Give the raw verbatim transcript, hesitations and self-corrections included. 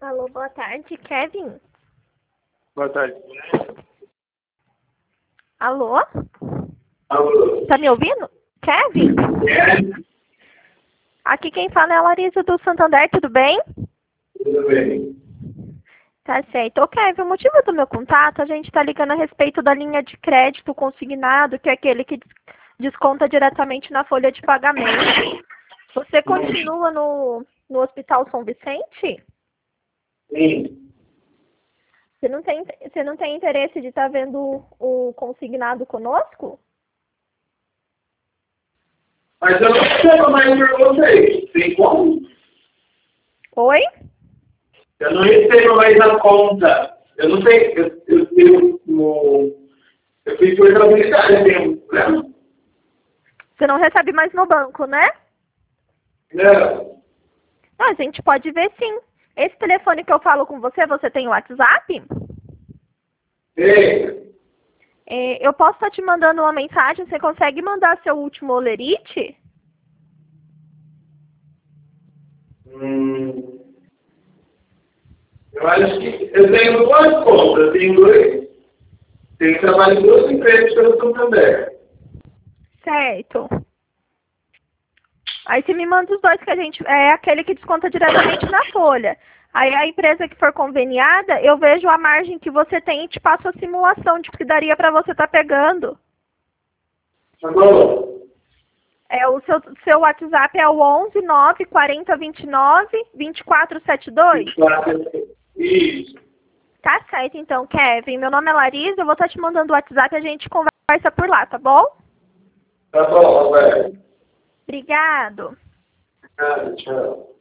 Alô, boa tarde, Kevin. Boa tarde. Alô? Alô? Tá me ouvindo? Kevin? É? Aqui quem fala é a Larissa do Santander, tudo bem? Tudo bem. Tá certo. Ô, Kevin, o motivo do meu contato, a gente tá ligando a respeito da linha de crédito consignado, que é aquele que des- desconta diretamente na folha de pagamento. Você continua no, no Hospital São Vicente? Sim. Você não tem, você não tem interesse de estar vendo o consignado conosco? Mas eu não recebo mais por vocês. Tem como? Oi? Eu não recebo mais a conta. Eu não sei. Eu, eu, eu, eu, eu fiz portabilidade, tem um problema? Você não recebe mais no banco, né? Não. Ah, a gente pode ver sim. Esse telefone que eu falo com você, você tem o WhatsApp? Tem. É, eu posso estar te mandando uma mensagem, você consegue mandar seu último olerite? Hum, eu acho que eu tenho duas contas. Eu tenho dois. Tenho trabalho em duas empresas pelo Santander. Certo. Aí você me manda os dois que a gente... É aquele que desconta diretamente na folha. Aí a empresa que for conveniada, eu vejo a margem que você tem e te passo a simulação de que daria para você estar pegando. Tá bom? É, o seu, seu WhatsApp é o onze nove quarenta vinte e nove vinte e quatro setenta e dois? Isso. Tá certo, então, Kevin. Meu nome é Larissa, eu vou estar te mandando o WhatsApp e a gente conversa por lá, tá bom? Tá bom, velho. Obrigado. Ah, tchau.